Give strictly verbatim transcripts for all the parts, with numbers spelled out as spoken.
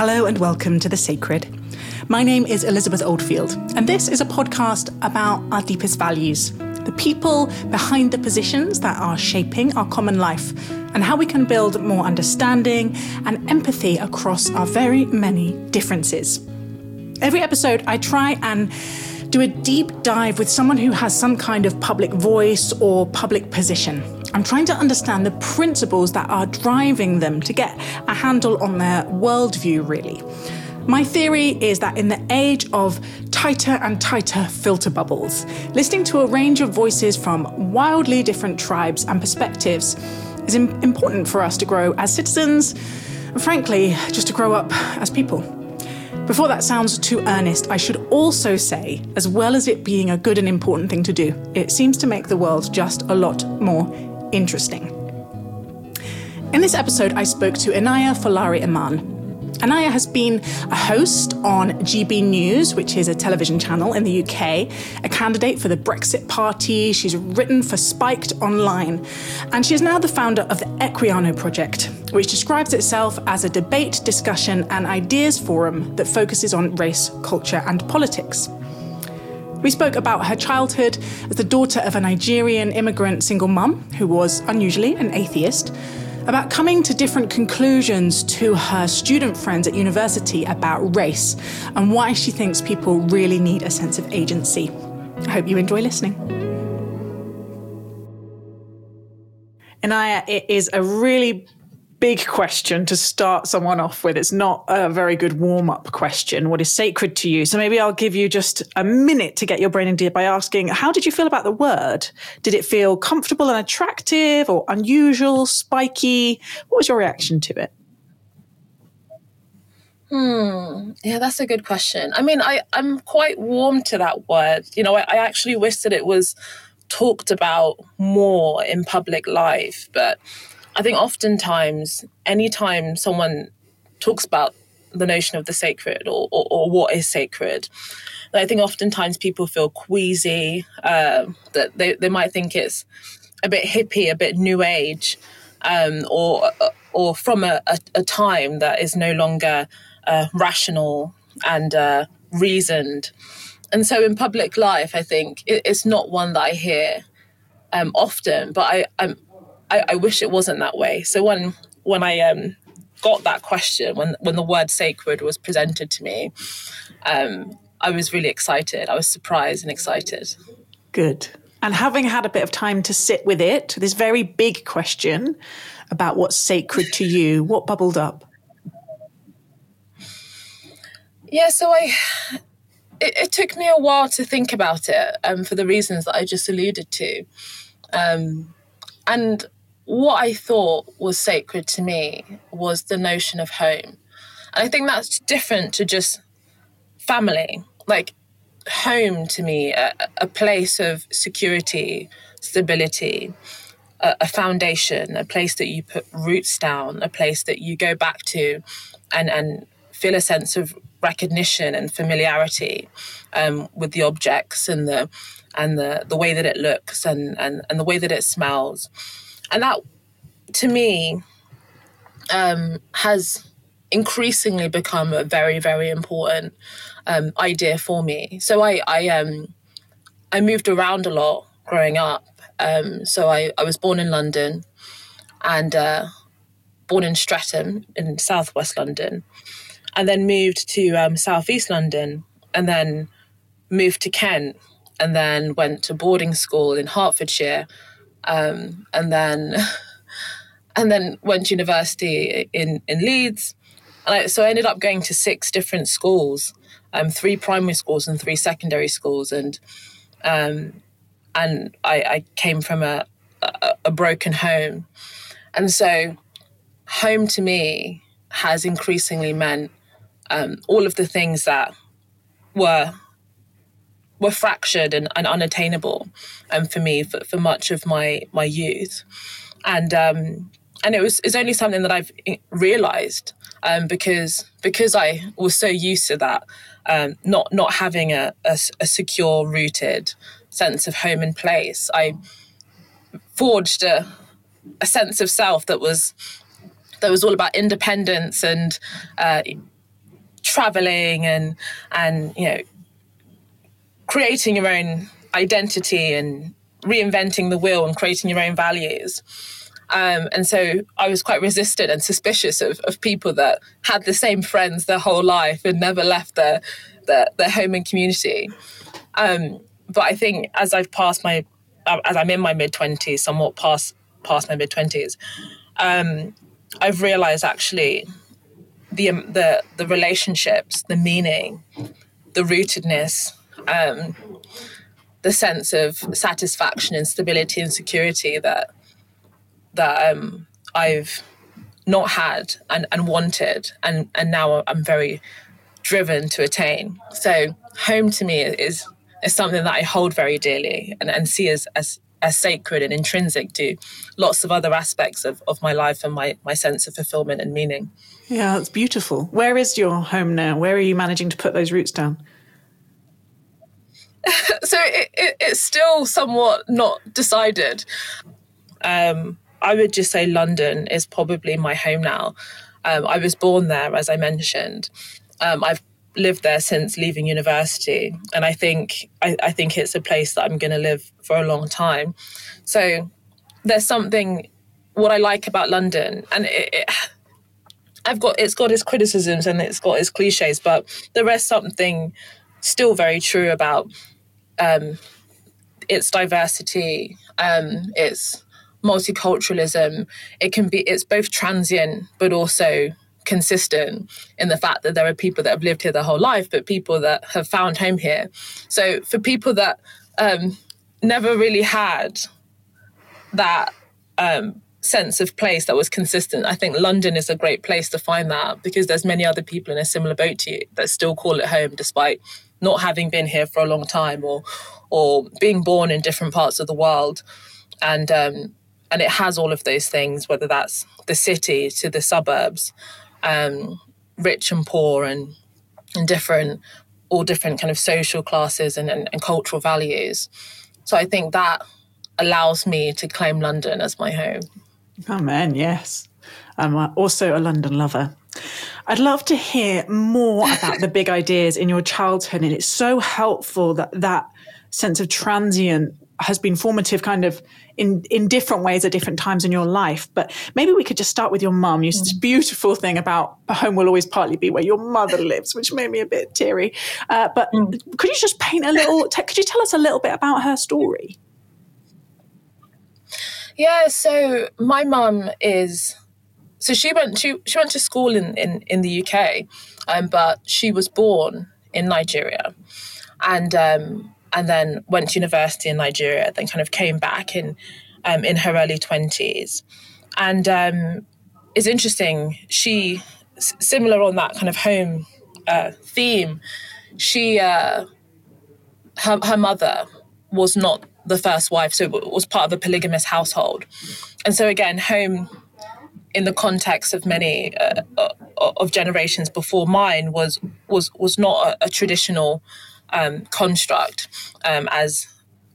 Hello and welcome to The Sacred. My name is Elizabeth Oldfield, and this is a podcast about our deepest values, the people behind the positions that are shaping our common life, and how we can build more understanding and empathy across our very many differences. Every episode, I try and do a deep dive with someone who has some kind of public voice or public position. I'm trying to understand the principles that are driving them to get a handle on their worldview, really. My theory is that in the age of tighter and tighter filter bubbles, listening to a range of voices from wildly different tribes and perspectives is im- important for us to grow as citizens, and frankly, just to grow up as people. Before that sounds too earnest, I should also say, as well as it being a good and important thing to do, it seems to make the world just a lot more interesting. In this episode, I spoke to Inaya Folari Iman. Inaya has been a host on G B News, which is a television channel in the U K, a candidate for the Brexit Party. She's written for Spiked Online, and she is now the founder of the Equiano Project, which describes itself as a debate, discussion and ideas forum that focuses on race, culture and politics. We spoke about her childhood as the daughter of a Nigerian immigrant single mum who was unusually an atheist, about coming to different conclusions to her student friends at university about race and why she thinks people really need a sense of agency. I hope you enjoy listening. Inaya, it is a really big question to start someone off with. It's not a very good warm-up question. What is sacred to you? So maybe I'll give you just a minute to get your brain in gear by asking, how did you feel about the word? Did it feel comfortable and attractive or unusual, spiky? What was your reaction to it? Hmm. Yeah, that's a good question. I mean, I, I'm quite warm to that word. You know, I, I actually wish that it was talked about more in public life, but I think oftentimes, anytime someone talks about the notion of the sacred or, or, or what is sacred, I think oftentimes people feel queasy, uh, that they, they might think it's a bit hippie, a bit new age, um, or or from a, a, a time that is no longer uh, rational and uh, reasoned. And so in public life, I think it, it's not one that I hear um, often, but I, I'm I, I wish it wasn't that way. So when when I um, got that question, when when the word sacred was presented to me, um, I was really excited. I was surprised and excited. Good. And having had a bit of time to sit with it, this very big question about what's sacred to you, what bubbled up? Yeah, so I it, it took me a while to think about it um, for the reasons that I just alluded to. Um, and what I thought was sacred to me was the notion of home. And I think that's different to just family. Like, home to me, a, a place of security, stability, a, a foundation, a place that you put roots down, a place that you go back to and, and feel a sense of recognition and familiarity um, with the objects and the and the, the way that it looks and, and, and the way that it smells. And that, to me, um, has increasingly become a very, very important um, idea for me. So I I, um, I moved around a lot growing up. Um, so I, I was born in London and uh, born in Streatham in southwest London, and then moved to um, southeast London, and then moved to Kent, and then went to boarding school in Hertfordshire, um, and then and then went to university in, in Leeds. And I, so I ended up going to six different schools, um, three primary schools and three secondary schools. And um, and I, I came from a, a, a broken home. And so home to me has increasingly meant um, all of the things that were were fractured and, and unattainable um, for me for, for much of my my youth. And um, and it was it's only something that I've realised um, because because I was so used to that, um, not not having a, a, a secure, rooted sense of home and place. I forged a, a sense of self that was that was all about independence and uh, traveling and and you know creating your own identity and reinventing the wheel and creating your own values. Um, and so I was quite resistant and suspicious of, of people that had the same friends their whole life and never left their their, their home and community. Um, but I think as I've passed my, as I'm in my mid twenties, somewhat past past my mid twenties, um, I've realised actually the the the relationships, the meaning, the rootedness, um, the sense of satisfaction and stability and security that that um, I've not had and, and wanted, and, and now I'm very driven to attain. So home to me is is something that I hold very dearly and, and see as, as as sacred and intrinsic to lots of other aspects of, of my life and my, my sense of fulfillment and meaning. Yeah, that's beautiful. Where is your home now? Where are you managing to put those roots down? So it, it, it's still somewhat not decided. Um, I would just say London is probably my home now. Um, I was born there, as I mentioned. Um, I've lived there since leaving university, and I think I, I think it's a place that I'm going to live for a long time. So there's something what I like about London, and it, it, I've got it's got its criticisms and it's got its cliches, but there is something still very true about um, its diversity, um, its multiculturalism. It can be, it's both transient but also consistent in the fact that there are people that have lived here their whole life, but people that have found home here. So for people that um, never really had that um, sense of place that was consistent, I think London is a great place to find that, because there's many other people in a similar boat to you that still call it home despite not having been here for a long time or or being born in different parts of the world. And um, and it has all of those things, whether that's the city to the suburbs, um, rich and poor, and, and different, all different kind of social classes and, and, and cultural values. So I think that allows me to claim London as my home. Oh, man, yes. I'm also a London lover. I'd love to hear more about the big ideas in your childhood, and it's so helpful that that sense of transient has been formative kind of in, in different ways at different times in your life. But maybe we could just start with your mum. You said this beautiful thing about home will always partly be where your mother lives, which made me a bit teary. Uh, but mm. could you just paint a little, t- could you tell us a little bit about her story? Yeah, so my mum is, so she went to, she went to school in, in, in the U K, um, but she was born in Nigeria. And um and then went to university in Nigeria, then kind of came back in um, in her early twenties. And um, it's interesting, she, s- similar on that kind of home uh, theme, she, uh, her, her mother was not the first wife, so it was part of a polygamous household. And so again, home in the context of many uh, of generations before mine was was was not a, a traditional Um, construct um, as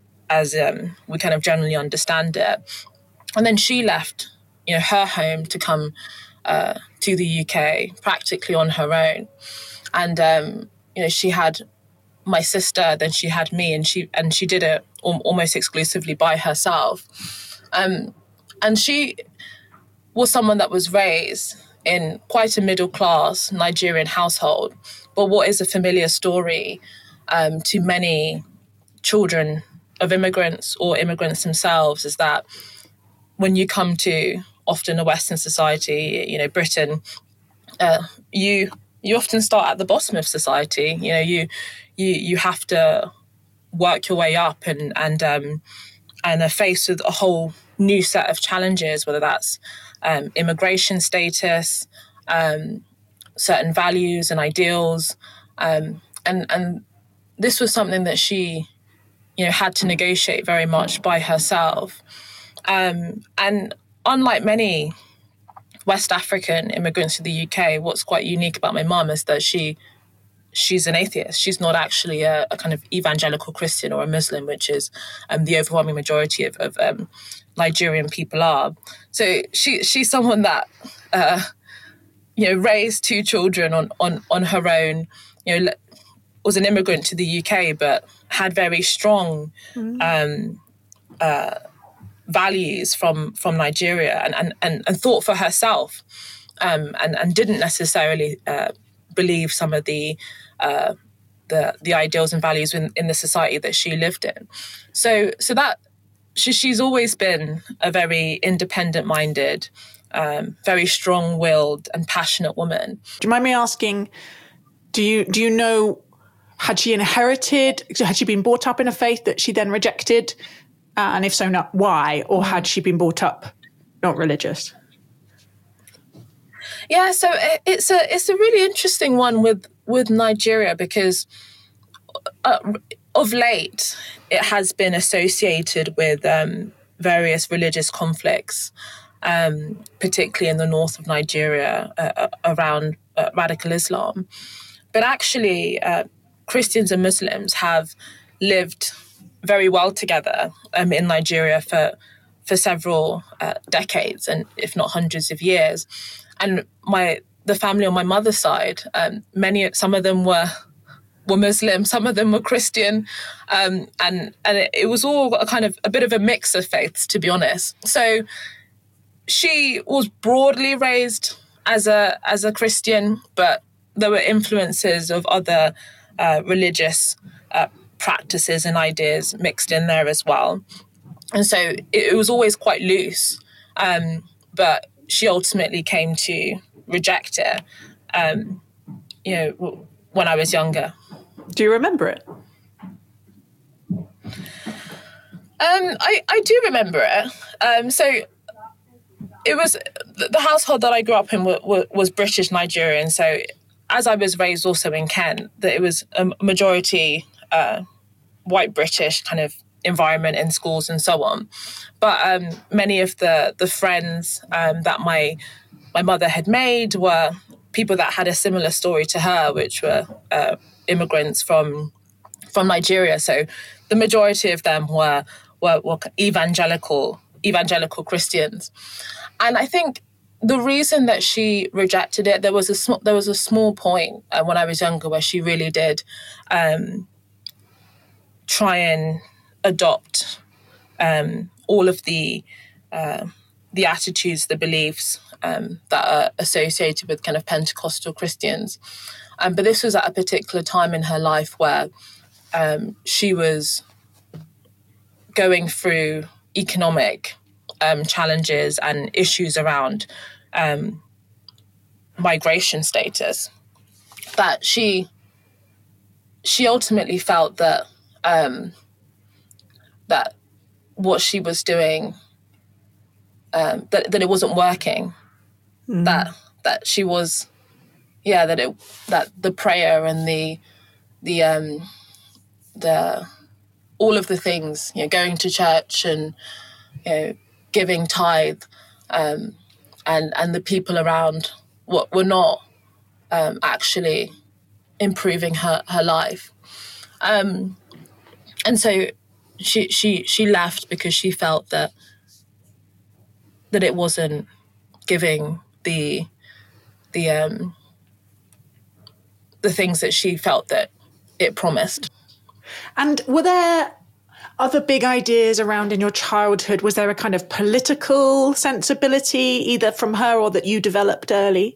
as um, we kind of generally understand it. And then she left, you know, her home to come uh, to the U K practically on her own. And um, you know, she had my sister, then she had me, and she and she did it al- almost exclusively by herself. Um, and she was someone that was raised in quite a middle class Nigerian household. But what is a familiar story Um, to many children of immigrants or immigrants themselves is that when you come to often a Western society, you know, Britain, uh, you you often start at the bottom of society. You know, you you you have to work your way up and and um, and are faced with a whole new set of challenges, whether that's um, immigration status, um, certain values and ideals, um, and and. This was something that she, you know, had to negotiate very much by herself. Um, and unlike many West African immigrants to the U K, what's quite unique about my mum is that she she's an atheist. She's not actually a, a kind of evangelical Christian or a Muslim, which is um, the overwhelming majority of, of um, Nigerian people are. So she she's someone that uh, you know, raised two children on, on, on her own, you know, was an immigrant to the U K, but had very strong mm. um, uh, values from, from Nigeria and, and, and, and thought for herself um, and, and didn't necessarily uh, believe some of the, uh, the the ideals and values in, in the society that she lived in. So so that she, she's always been a very independent-minded, um, very strong-willed and passionate woman. Do you mind me asking, do you do you know, had she inherited, had she been brought up in a faith that she then rejected? Uh, and if so, not why? Or had she been brought up not religious? Yeah, so it's a it's a really interesting one with, with Nigeria because uh, of late it has been associated with um, various religious conflicts, um, particularly in the north of Nigeria uh, around uh, radical Islam. But actually, uh, Christians and Muslims have lived very well together um, in Nigeria for for several uh, decades, and if not hundreds of years. And my the family on my mother's side, um, many some of them were were Muslim, some of them were Christian, um, and and it, it was all a kind of a bit of a mix of faiths, to be honest. So she was broadly raised as a as a Christian, but there were influences of other uh, religious uh, practices and ideas mixed in there as well. And so it, it was always quite loose, um, but she ultimately came to reject it, um, you know, when I was younger. Do you remember it? Um, I, I do remember it. Um, so it was the household that I grew up in was, was British Nigerian. So as I was raised also in Kent, that it was a majority uh, white British kind of environment in schools and so on. But um, many of the the friends um, that my my mother had made were people that had a similar story to her, which were uh, immigrants from from Nigeria. So the majority of them were were, were evangelical evangelical Christians, and I think the reason that she rejected it, there was a sm- there was a small point uh, when I was younger where she really did um, try and adopt um, all of the uh, the attitudes, the beliefs um, that are associated with kind of Pentecostal Christians. Um, but this was at a particular time in her life where um, she was going through economic um, challenges and issues around um, migration status. That she she ultimately felt that um, that what she was doing, um, that that it wasn't working, mm. that that she was, yeah, that it that the prayer and the the um, the all of the things, you know, going to church and, you know, giving tithe, um, and and the people around what were not um, actually improving her her life, um, and so. She she she left because she felt that that it wasn't giving the the um, the things that she felt that it promised. And were there other big ideas around in your childhood? Was there a kind of political sensibility either from her or that you developed early?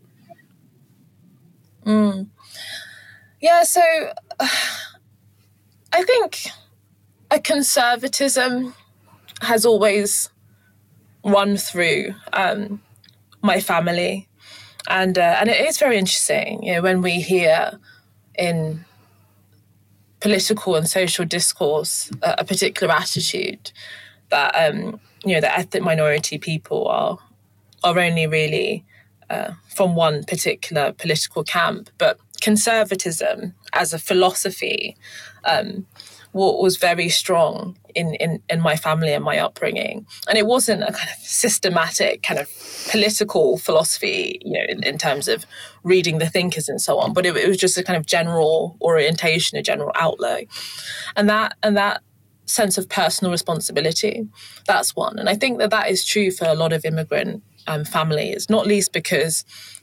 Mm. Yeah, so uh, I think. A conservatism has always run through um, my family, and uh, and it is very interesting, you know, when we hear in political and social discourse uh, a particular attitude that um, you know that ethnic minority people are are only really uh, from one particular political camp, but conservatism as a philosophy. Um, What was very strong in, in, in my family and my upbringing. And it wasn't a kind of systematic kind of political philosophy, you know, in, in terms of reading the thinkers and so on, but it, it was just a kind of general orientation, a general outlook. And that and that sense of personal responsibility, that's one. And I think that that is true for a lot of immigrant um, families, not least because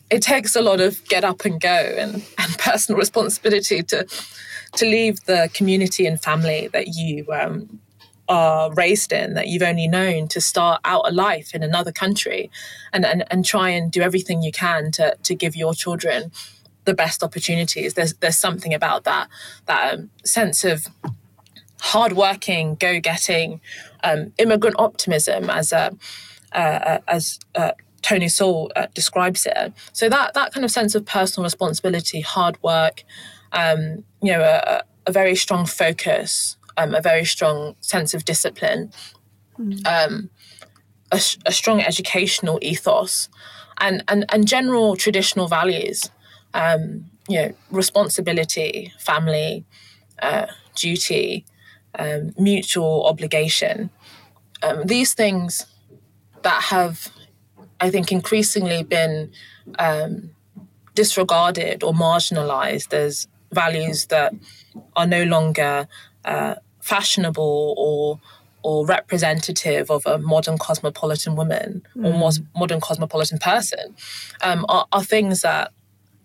it takes a lot of get up and go and, and personal responsibility to to leave the community and family that you um, are raised in, that you've only known, to start out a life in another country and, and, and try and do everything you can to, to give your children the best opportunities. There's there's something about that, that um, sense of hardworking, go-getting, um, immigrant optimism, as a, uh, as uh, Tony Sowell uh, describes it. So that that kind of sense of personal responsibility, hard work, um, you know, a, a very strong focus, um, a very strong sense of discipline, mm. um, a, a strong educational ethos, and and and general traditional values. Um, you know, responsibility, family, uh, duty, um, mutual obligation. Um, these things that have, I think, increasingly been um, disregarded or marginalized as values that are no longer uh, fashionable or or representative of a modern cosmopolitan woman mm. or mos- modern cosmopolitan person, um, are, are things that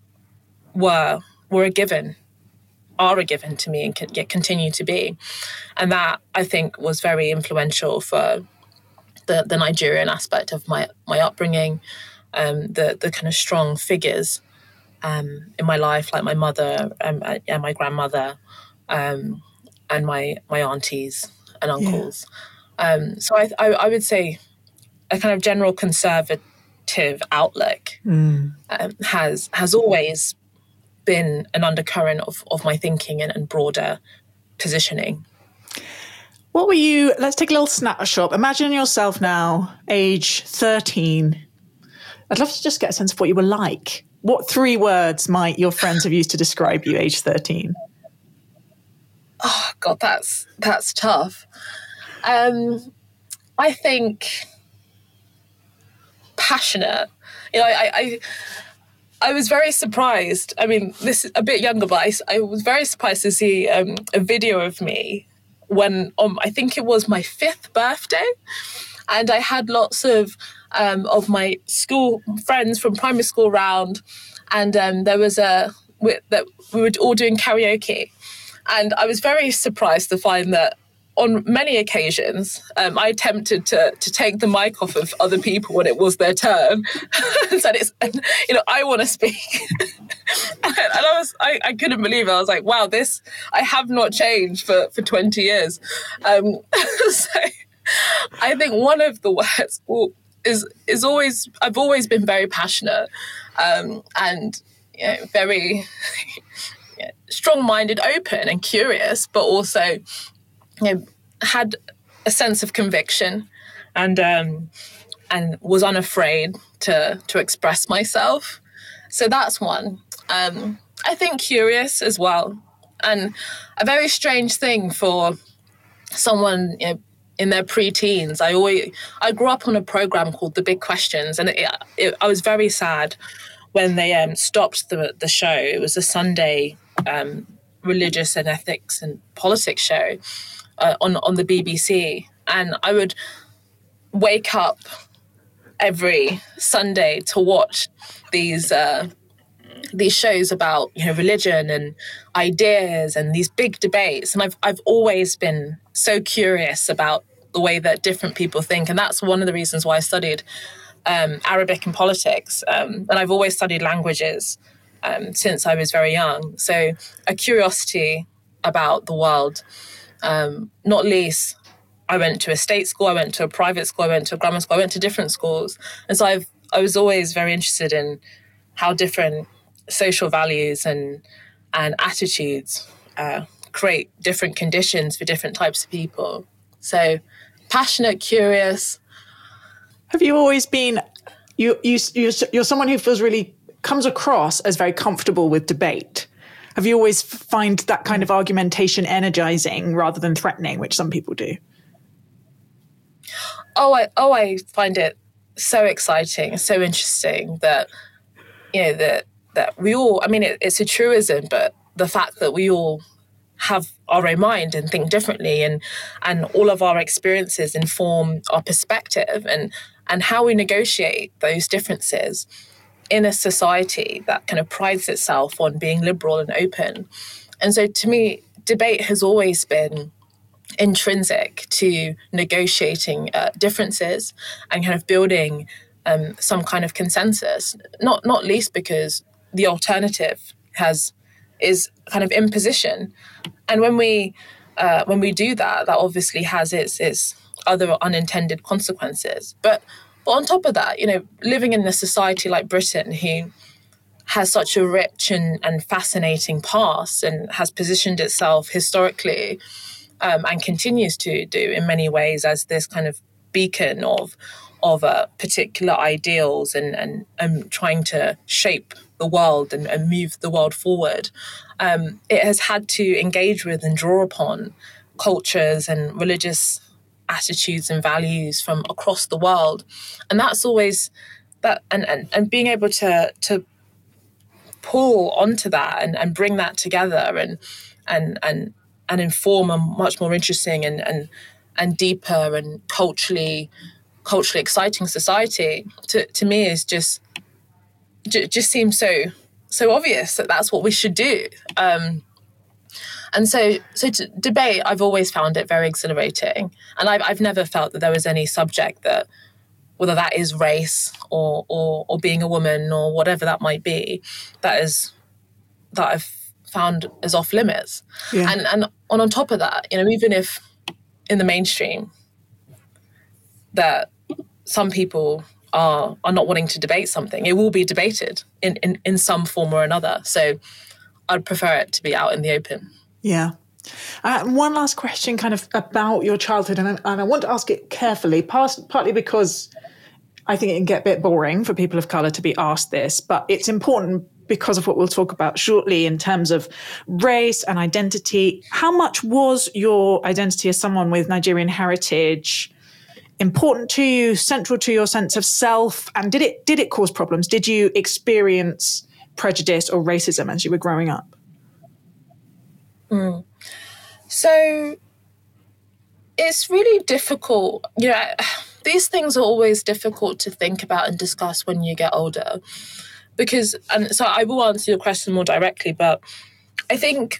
were were a given, are a given to me, and can, yet continue to be. And that, I think, was very influential for the, the Nigerian aspect of my, my upbringing, um, the, the kind of strong figures um, in my life, like my mother um, and my grandmother, um, and my, my aunties and uncles. Yeah. Um, so I, I, I would say a kind of general conservative outlook mm. um, has has always been an undercurrent of, of my thinking and, and broader positioning. What were you, let's take a little snapshot. Imagine yourself now, age thirteen. I'd love to just get a sense of what you were like. What three words might your friends have used to describe you, age thirteen? Oh, God, that's that's tough. Um, I think passionate. You know, I... I I was very surprised. I mean, this is a bit younger, but I, I was very surprised to see um, a video of me when um, I think it was my fifth birthday, and I had lots of um, of my school friends from primary school around, and um, there was a we, that we were all doing karaoke, and I was very surprised to find that on many occasions, um, I attempted to to take the mic off of other people when it was their turn, and said, "It's you know I want to speak," and I was I, I couldn't believe it. I was like, "Wow, this I have not changed for, for twenty years." Um, so I think one of the words is is always I've always been very passionate um, and you know, very you know, strong-minded, open, and curious, but also, you know, had a sense of conviction and um, and was unafraid to to express myself. So that's one. Um, I think curious as well, and a very strange thing for someone, you know, in their pre-teens. I always I grew up on a program called The Big Questions, and it, it, I was very sad when they um, stopped the the show. It was a Sunday um, religious and ethics and politics show. Uh, on on the B B C, and I would wake up every Sunday to watch these uh, these shows about you know religion and ideas and these big debates, and I've I've always been so curious about the way that different people think, and that's one of the reasons why I studied um, Arabic and politics, um, and I've always studied languages um, since I was very young. So a curiosity about the world. Um, not least, I went to a state school, I went to a private school, I went to a grammar school, I went to different schools. And so I've, I was always very interested in how different social values and and attitudes uh, create different conditions for different types of people. So passionate, curious. Have you always been, you, you, you, you're someone who feels really, comes across as very comfortable with debate. Have you always find that kind of argumentation energizing rather than threatening, which some people do? Oh, I oh I find it so exciting, so interesting that you know that that we all. I mean, it, it's a truism, but the fact that we all have our own mind and think differently, and and all of our experiences inform our perspective, and and how we negotiate those differences in a society that kind of prides itself on being liberal and open. And so to me, debate has always been intrinsic to negotiating uh, differences and kind of building um, some kind of consensus, not not least because the alternative has is kind of imposition. And when we uh, when we do that, that obviously has its its other unintended consequences. But but on top of that, you know, living in a society like Britain, who has such a rich and, and fascinating past and has positioned itself historically um, and continues to do in many ways as this kind of beacon of of uh, particular ideals and, and, and trying to shape the world and, and move the world forward. Um, it has had to engage with and draw upon cultures and religious attitudes and values from across the world. And that's always that, and, and, and being able to to pull onto that and, and bring that together and and and and inform a much more interesting and and, and deeper and culturally culturally exciting society to, to me is just just seems so so obvious that that's what we should do. Um, and so so to debate, I've always found it very exhilarating, and I've I've never felt that there was any subject that, whether that is race or, or or being a woman or whatever that might be, that is that I've found is off limits. Yeah. And and on, on top of that, you know, even if in the mainstream that some people are are not wanting to debate something, it will be debated in, in, in some form or another. So I'd prefer it to be out in the open. Yeah. Uh, one last question kind of about your childhood, and, and I want to ask it carefully, part, partly because I think it can get a bit boring for people of colour to be asked this, but it's important because of what we'll talk about shortly in terms of race and identity. How much was your identity as someone with Nigerian heritage important to you, central to your sense of self? And did it did it cause problems? Did you experience prejudice or racism as you were growing up? Mm. So it's really difficult. You know, these things are always difficult to think about and discuss when you get older. Because, and so I will answer your question more directly, but I think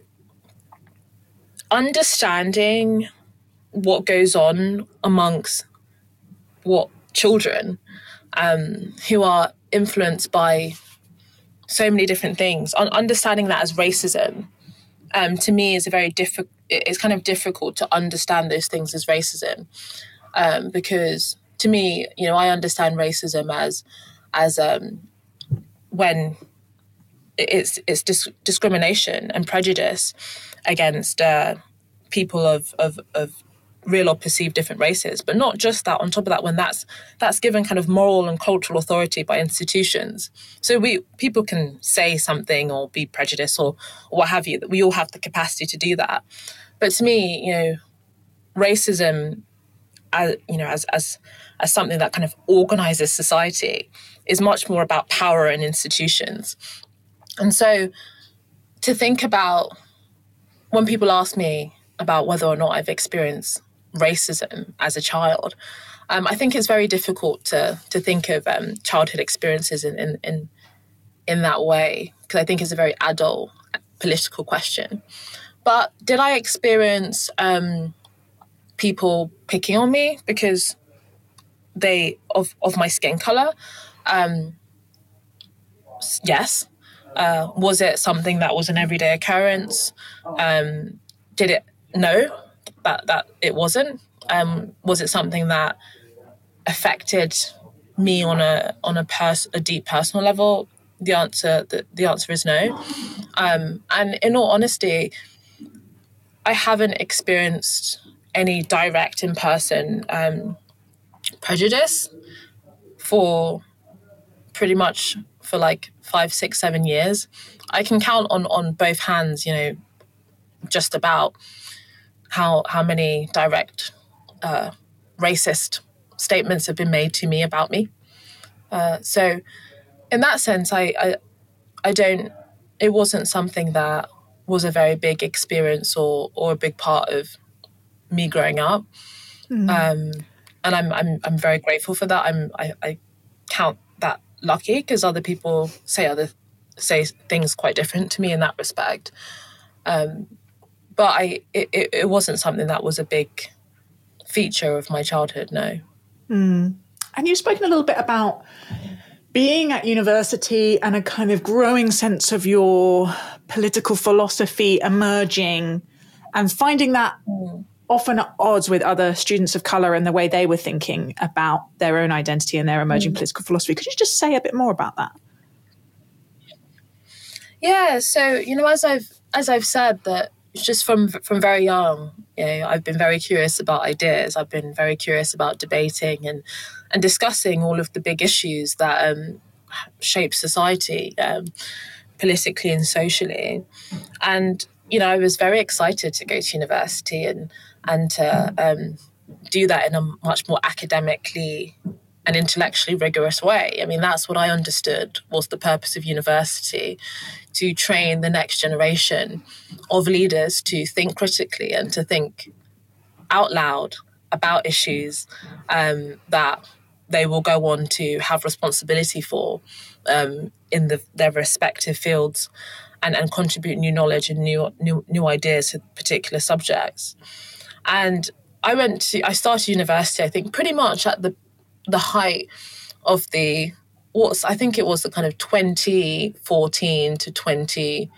understanding what goes on amongst what children um, who are influenced by so many different things, un- understanding that as racism, um, to me is a very difficult, it's kind of difficult to understand those things as racism. Um, because to me, you know, I understand racism as, as, um, when it's it's dis- discrimination and prejudice against uh, people of, of of real or perceived different races, but not just that. On top of that, when that's that's given kind of moral and cultural authority by institutions, so we people can say something or be prejudiced or, or what have you. That we all have the capacity to do that. But to me, you know, racism, as you know, as as as something that kind of organizes society, is much more about power and institutions. And so to think about when people ask me about whether or not I've experienced racism as a child, um, I think it's very difficult to to think of um, childhood experiences in, in, in, in that way, because I think it's a very adult political question. But did I experience um, people picking on me because they of, of my skin color? Um, yes. Uh, was it something that was an everyday occurrence? Um, did it? No, that that it wasn't. Um, was it something that affected me on a on a pers- a deep personal level? The answer the, the answer is no. Um, and in all honesty, I haven't experienced any direct in person um, prejudice for pretty much for like five, six, seven years. I can count on, on both hands, you know, just about how how many direct uh, racist statements have been made to me about me. Uh, so in that sense, I, I I don't, it wasn't something that was a very big experience or or a big part of me growing up. Mm. Um, and I'm I'm I'm very grateful for that. I'm I, I count that lucky because other people say other say things quite different to me in that respect. Um, but I it, it wasn't something that was a big feature of my childhood, no. Mm. And you've spoken a little bit about being at university and a kind of growing sense of your political philosophy emerging and finding that mm. often at odds with other students of colour and the way they were thinking about their own identity and their emerging mm. political philosophy. Could you just say a bit more about that? Yeah, so, you know, as I've as I've said, that just from from very young, you know, I've been very curious about ideas. I've been very curious about debating and, and discussing all of the big issues that um, shape society um, politically and socially. And, you know, I was very excited to go to university and, and to um, do that in a much more academically and intellectually rigorous way. I mean, that's what I understood was the purpose of university, to train the next generation of leaders to think critically and to think out loud about issues um, that they will go on to have responsibility for um, in the, their respective fields and, and contribute new knowledge and new, new new ideas to particular subjects. And I went to, I started university, I think, pretty much at the the height of the, what's, I think it was the kind of twenty fourteen to twenty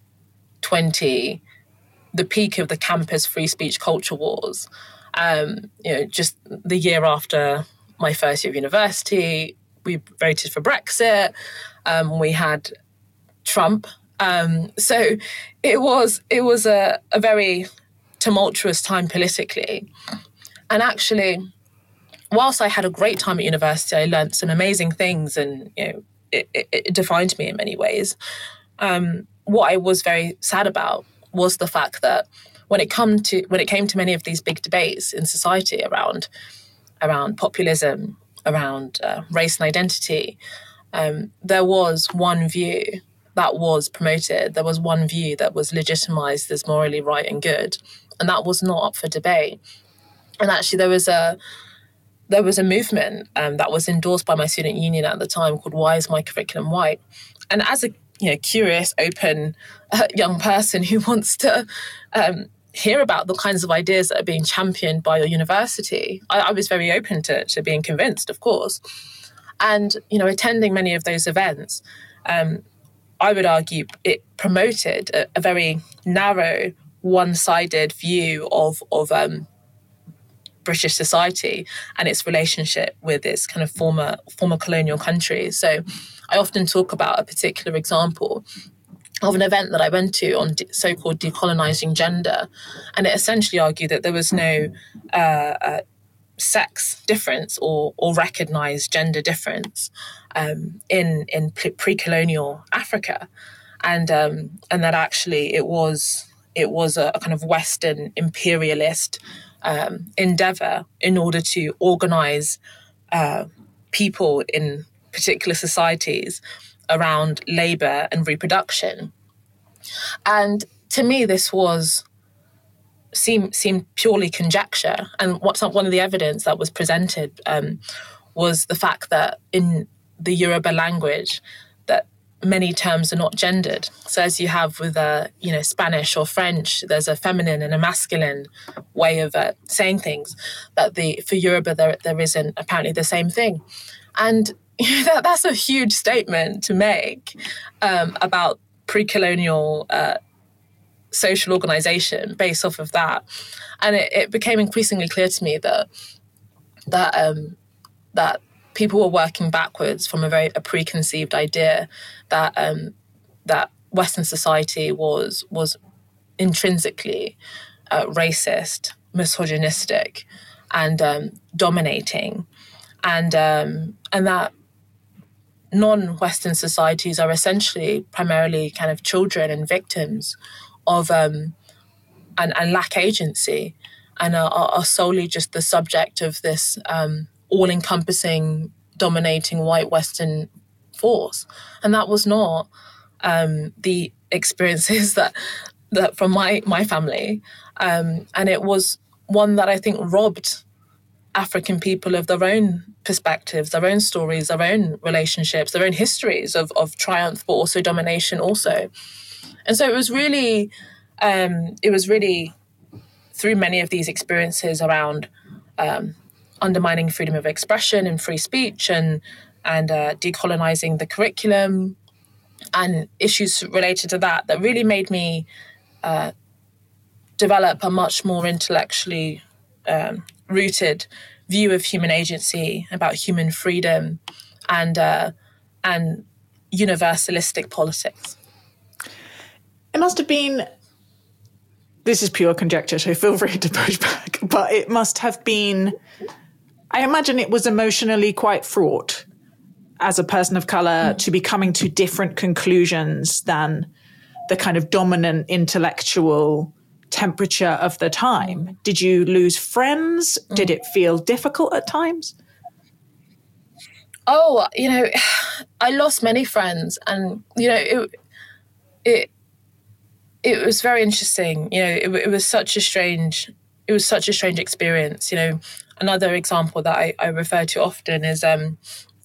twenty, the peak of the campus free speech culture wars. Um, you know, just the year after my first year of university, we voted for Brexit. Um, we had Trump. Um, so it was it was a, a very tumultuous time politically. And actually, whilst I had a great time at university, I learned some amazing things, and you know, it, it, it defined me in many ways. Um, what I was very sad about was the fact that when it come to when it came to many of these big debates in society around around populism, around uh, race and identity, um, there was one view that was promoted. There was one view that was legitimized as morally right and good, and that was not up for debate. And actually, there was a There was a movement um, that was endorsed by my student union at the time called Why is My Curriculum White? And as a you know, curious, open uh, young person who wants to um, hear about the kinds of ideas that are being championed by your university, I, I was very open to, to being convinced, of course. And, you know, attending many of those events, um, I would argue it promoted a, a very narrow, one-sided view of, of um, British society and its relationship with its kind of former former colonial countries. So I often talk about a particular example of an event that I went to on de- so-called decolonizing gender, and it essentially argued that there was no uh, uh, sex difference or or recognized gender difference um, in in pre-colonial Africa, and um, and that actually it was it was a, a kind of Western imperialist Um, endeavour in order to organise uh, people in particular societies around labour and reproduction. And to me, this was seemed seemed purely conjecture. And what's one of the evidence that was presented um, was the fact that in the Yoruba language, that many terms are not gendered. So as you have with, uh, you know, Spanish or French, there's a feminine and a masculine way of uh, saying things. That the for Yoruba there there isn't apparently the same thing, and you know, that that's a huge statement to make um, about pre-colonial uh, social organisation based off of that, and it, it became increasingly clear to me that that um, that. people were working backwards from a very a preconceived idea that um, that Western society was was intrinsically uh, racist, misogynistic, and um, dominating, and um, and that non-Western societies are essentially primarily kind of children and victims of um, and, and lack agency, and are, are solely just the subject of this Um, all-encompassing, dominating white Western force. And that was not um, the experiences that that from my, my family. Um, and it was one that I think robbed African people of their own perspectives, their own stories, their own relationships, their own histories of, of triumph, but also domination also. And so it was really, um, it was really through many of these experiences around um, undermining freedom of expression and free speech and, and uh, decolonizing the curriculum and issues related to that that really made me uh, develop a much more intellectually um, rooted view of human agency, about human freedom and uh, and universalistic politics. It must have been, this is pure conjecture, so feel free to push back, but it must have been, I imagine it was emotionally quite fraught as a person of colour to be coming to different conclusions than the kind of dominant intellectual temperature of the time. Did you lose friends? Did it feel difficult at times? Oh, you know, I lost many friends, and you know, it it it was very interesting. You know, it, it was such a strange, it was such a strange experience. You know, another example that I, I refer to often is um,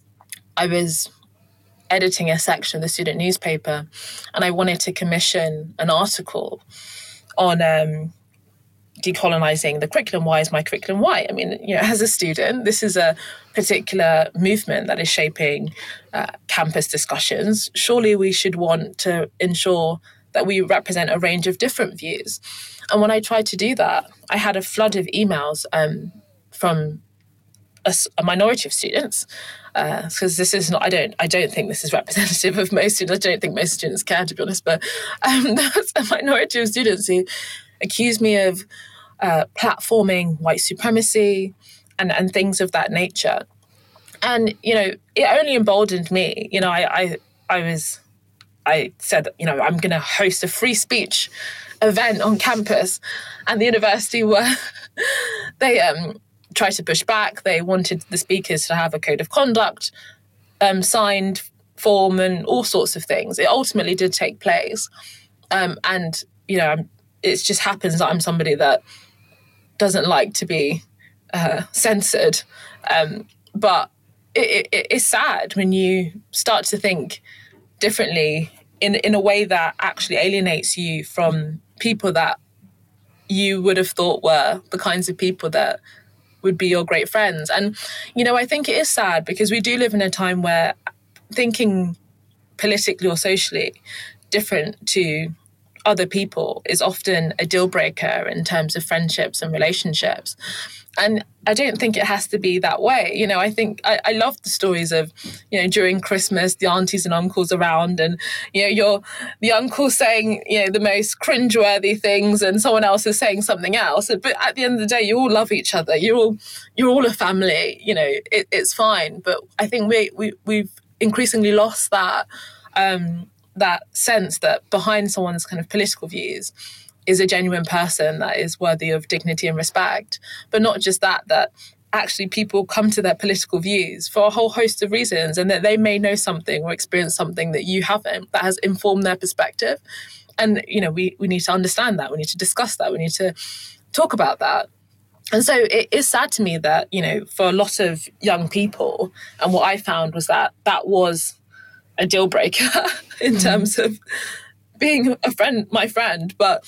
I was editing a section of the student newspaper, and I wanted to commission an article on um, decolonizing the curriculum. Why is my curriculum white? I mean, you know, as a student, this is a particular movement that is shaping uh, campus discussions. Surely we should want to ensure that we represent a range of different views. And when I tried to do that, I had a flood of emails um, from a, a minority of students, because uh, this is not, I don't, I don't think this is representative of most students. I don't think most students care, to be honest, but um, there's a minority of students who accuse me of uh, platforming white supremacy and, and things of that nature. And, you know, it only emboldened me. You know, I, I, I was, I said, you know, I'm going to host a free speech event on campus, and the university were, they, um, tried to push back. They wanted the speakers to have a code of conduct, um, signed form and all sorts of things. It ultimately did take place. Um, and, you know, I'm, it just happens that I'm somebody that doesn't like to be uh, censored. Um, but it, it, it's sad when you start to think differently in, in a way that actually alienates you from people that you would have thought were the kinds of people that would be your great friends. And, you know, I think it is sad because we do live in a time where thinking politically or socially different to other people is often a deal breaker in terms of friendships and relationships. And I don't think it has to be that way. You know, I think I, I love the stories of, you know, during Christmas, the aunties and uncles around and, you know, you're the uncle saying, you know, the most cringeworthy things and someone else is saying something else. But at the end of the day, you all love each other. You're all, you're all a family, you know, it, it's fine. But I think we, we, we've increasingly lost that, um, that sense that behind someone's kind of political views is a genuine person that is worthy of dignity and respect. But not just that, that actually people come to their political views for a whole host of reasons, and that they may know something or experience something that you haven't, that has informed their perspective. And, you know, we, we need to understand that. We need to discuss that. We need to talk about that. And so it is sad to me that, you know, for a lot of young people, and what I found was that that was a deal breaker in mm-hmm. terms of being a friend, my friend. But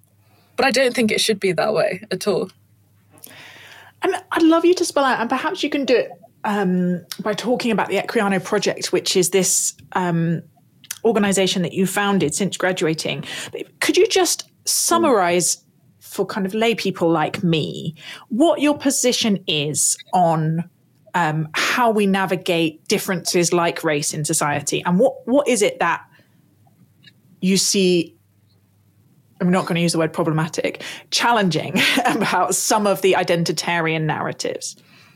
But I don't think it should be that way at all. And I'd love you to spell out, and perhaps you can do it um, by talking about the Equiano Project, which is this um, organisation that you founded since graduating. Could you just summarise for kind of lay people like me what your position is on um, how we navigate differences like race in society, and what what is it that you see, I'm not going to use the word problematic, challenging about some of the identitarian narratives?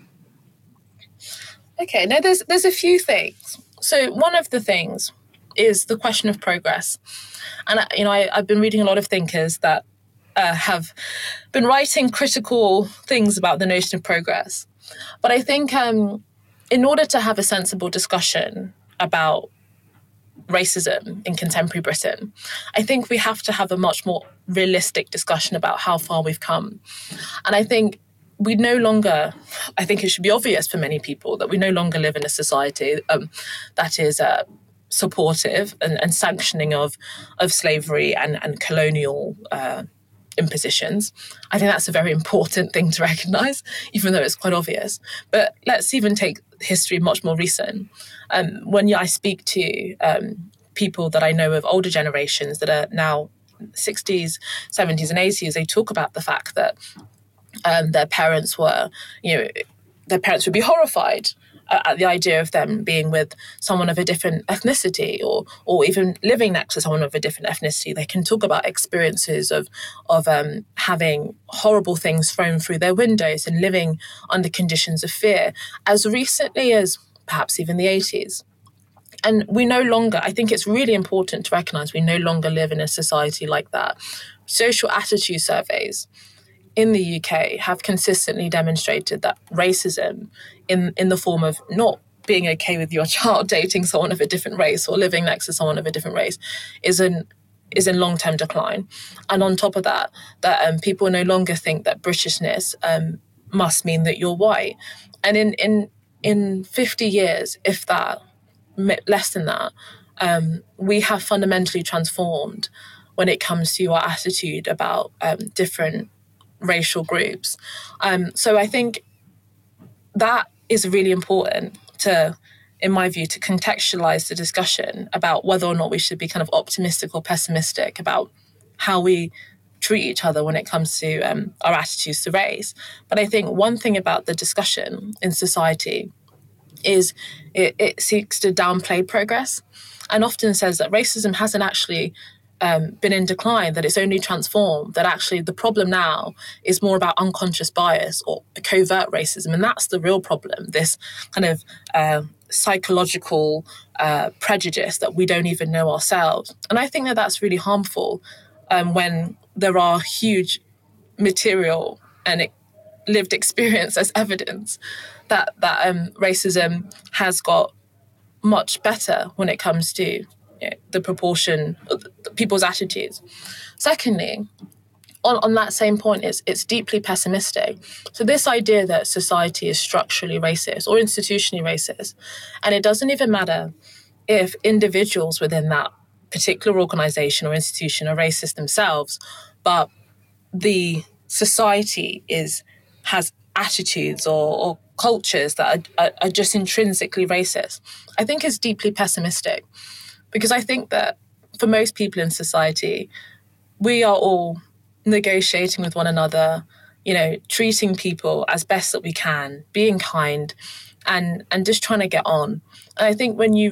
Okay, now there's there's a few things. So one of the things is the question of progress. And, you know, I, I've been reading a lot of thinkers that uh, have been writing critical things about the notion of progress. But I think um, in order to have a sensible discussion about racism in contemporary Britain, I think we have to have a much more realistic discussion about how far we've come. And I think we no longer, I think it should be obvious for many people that we no longer live in a society um, that is uh, supportive and, and sanctioning of of slavery and, and colonial uh, impositions. I think that's a very important thing to recognise, even though it's quite obvious. But let's even take history much more recent. Um, when I speak to um, people that I know of older generations that are now sixties, seventies and eighties, they talk about the fact that um, their parents were, you know, their parents would be horrified at the idea of them being with someone of a different ethnicity, or or even living next to someone of a different ethnicity. They can talk about experiences of of um, having horrible things thrown through their windows and living under conditions of fear as recently as perhaps even the eighties. And we no longer, I think it's really important to recognise we no longer live in a society like that. Social attitude surveys in the U K have consistently demonstrated that racism in, in the form of not being okay with your child dating someone of a different race or living next to someone of a different race is in, is in long-term decline. And on top of that, that um, people no longer think that Britishness um, must mean that you're white. And in, in, in fifty years, if that, less than that, um, we have fundamentally transformed when it comes to our attitude about um, different racial groups. Um, so I think that is really important to, in my view, to contextualize the discussion about whether or not we should be kind of optimistic or pessimistic about how we treat each other when it comes to um, our attitudes to race. But I think one thing about the discussion in society is it, it seeks to downplay progress and often says that racism hasn't actually um, been in decline, that it's only transformed, that actually the problem now is more about unconscious bias or covert racism. And that's the real problem, this kind of uh, psychological uh, prejudice that we don't even know ourselves. And I think that that's really harmful um, when there are huge material and lived experience as evidence that that um, racism has got much better when it comes to, you know, the proportion of people's attitudes. Secondly, on, on that same point, it's, it's deeply pessimistic. So this idea that society is structurally racist or institutionally racist, and it doesn't even matter if individuals within that particular organisation or institution are racist themselves, but the society is has attitudes or, or cultures that are, are, are just intrinsically racist, I think is deeply pessimistic. Because I think that for most people in society, we are all negotiating with one another, you know, treating people as best that we can, being kind, and, and just trying to get on. And I think when you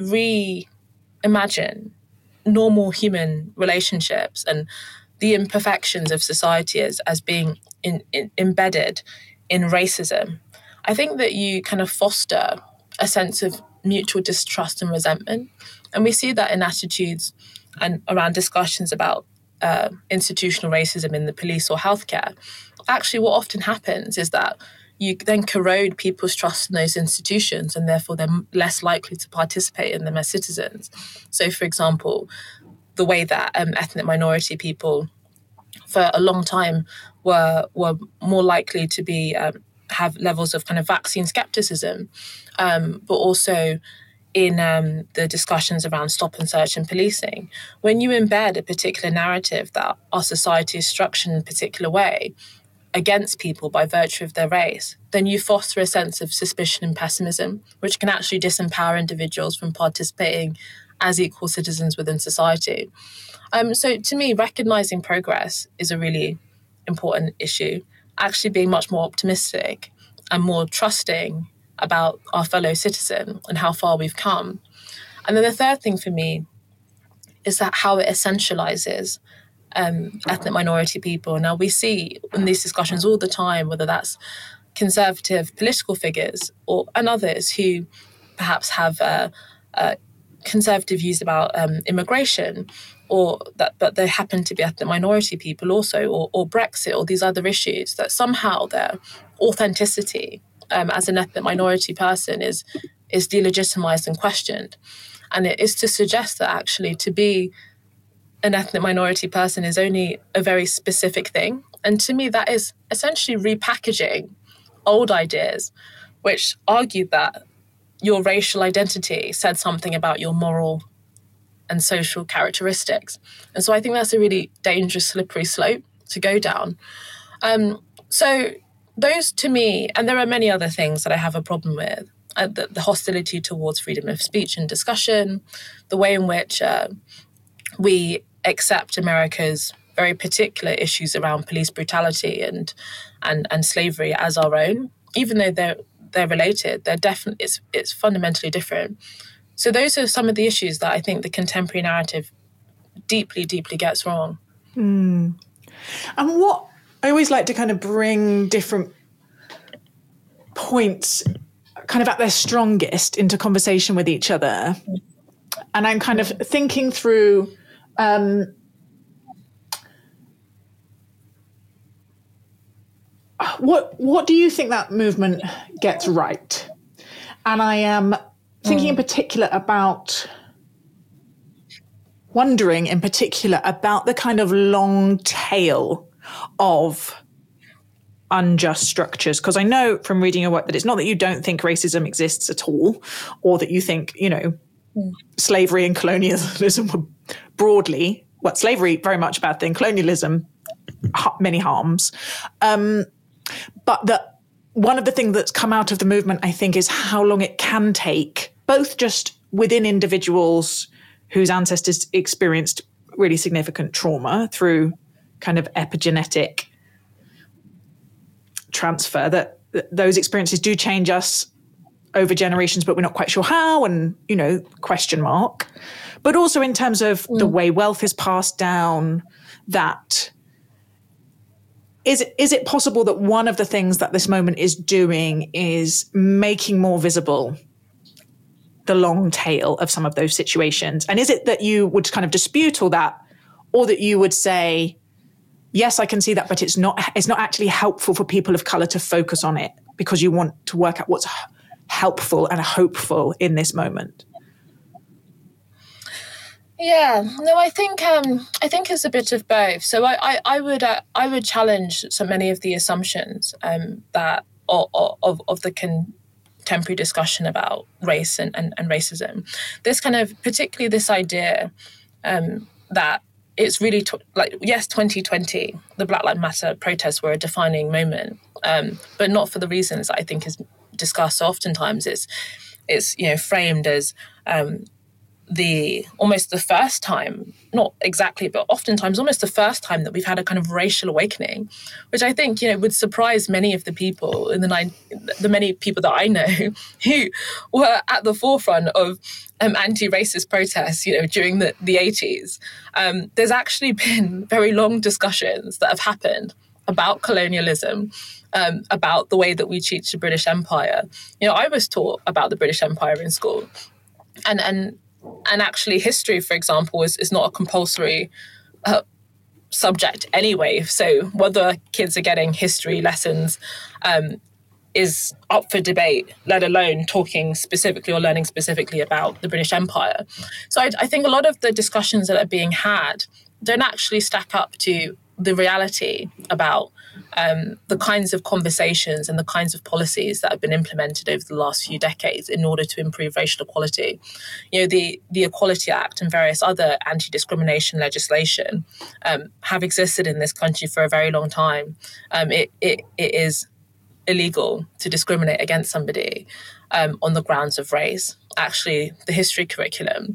reimagine normal human relationships and the imperfections of society as, as being in, in, embedded in racism, I think that you kind of foster a sense of mutual distrust and resentment. And we see that in attitudes and around discussions about uh, institutional racism in the police or healthcare. Actually, what often happens is that you then corrode people's trust in those institutions, and therefore they're less likely to participate in them as citizens. So, for example, the way that um, ethnic minority people for a long time were were more likely to be um, have levels of kind of vaccine skepticism, um, but also in um, the discussions around stop and search and policing. When you embed a particular narrative that our society is structured in a particular way against people by virtue of their race, then you foster a sense of suspicion and pessimism, which can actually disempower individuals from participating as equal citizens within society. Um, so to me, recognising progress is a really important issue, actually being much more optimistic and more trusting about our fellow citizen and how far we've come. And then the third thing for me is that how it essentialises um, ethnic minority people. Now, we see in these discussions all the time, whether that's conservative political figures or and others who perhaps have uh, uh, conservative views about um, immigration, or that, but they happen to be ethnic minority people also, or, or Brexit, or these other issues, that somehow their authenticity um, as an ethnic minority person is is delegitimized and questioned. And it is to suggest that actually to be an ethnic minority person is only a very specific thing. And to me, that is essentially repackaging old ideas which argued that your racial identity said something about your moral and social characteristics. And so I think that's a really dangerous, slippery slope to go down. Um, so those to me, and there are many other things that I have a problem with, uh, the, the hostility towards freedom of speech and discussion, the way in which uh, we accept America's very particular issues around police brutality and and and slavery as our own, even though they're they're related, they're definitely it's it's fundamentally different. So those are some of the issues that I think the contemporary narrative deeply, deeply gets wrong. Mm. And what I always like to kind of bring different points kind of at their strongest into conversation with each other. And I'm kind of thinking through um, what what do you think that movement gets right? And I am thinking mm. in particular about, wondering in particular about the kind of long tail of unjust structures. Because I know from reading your work that it's not that you don't think racism exists at all, or that you think, you know, mm. slavery and colonialism were broadly, well, slavery, very much a bad thing, colonialism, many harms. Um, but that one of the things that's come out of the movement, I think, is how long it can take, both just within individuals whose ancestors experienced really significant trauma through kind of epigenetic transfer, that, that those experiences do change us over generations, but we're not quite sure how, and, you know, question mark. But also in terms of mm. the way wealth is passed down, that Is it, is it possible that one of the things that this moment is doing is making more visible the long tail of some of those situations? And is it that you would kind of dispute all that, or that you would say, yes, I can see that, but it's not, it's not actually helpful for people of colour to focus on it because you want to work out what's helpful and hopeful in this moment? Yeah, no, I think um, I think it's a bit of both. So I I, I would uh, I would challenge so many of the assumptions um, that of, of of the contemporary discussion about race and, and, and racism. This kind of particularly this idea um, that it's really t- like yes, twenty twenty, the Black Lives Matter protests were a defining moment, um, but not for the reasons that I think is discussed oftentimes. It's it's you know framed as um, the almost the first time, not exactly, but oftentimes almost the first time that we've had a kind of racial awakening, which I think, you know, would surprise many of the people in the nine, the many people that I know who were at the forefront of um, anti-racist protests, you know, during the, the eighties. Um, there's actually been very long discussions that have happened about colonialism, um, about the way that we treat the British Empire. You know, I was taught about the British Empire in school, and and And actually history, for example, is, is not a compulsory uh, subject anyway. So whether kids are getting history lessons um, is up for debate, let alone talking specifically or learning specifically about the British Empire. So I, I think a lot of the discussions that are being had don't actually stack up to the reality about um, the kinds of conversations and the kinds of policies that have been implemented over the last few decades in order to improve racial equality. You know, the, the Equality Act and various other anti-discrimination legislation um, have existed in this country for a very long time. Um, it, it, it is illegal to discriminate against somebody um, on the grounds of race. Actually, the history curriculum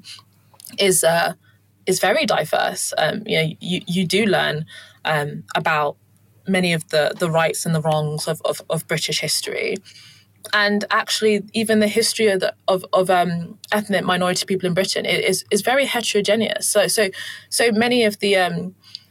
is uh, is very diverse. Um, you know, you, you do learn um, about many of the, the rights and the wrongs of, of, of British history. And actually, even the history of, the, of, of um, ethnic minority people in Britain is is very heterogeneous. So so so many of the um,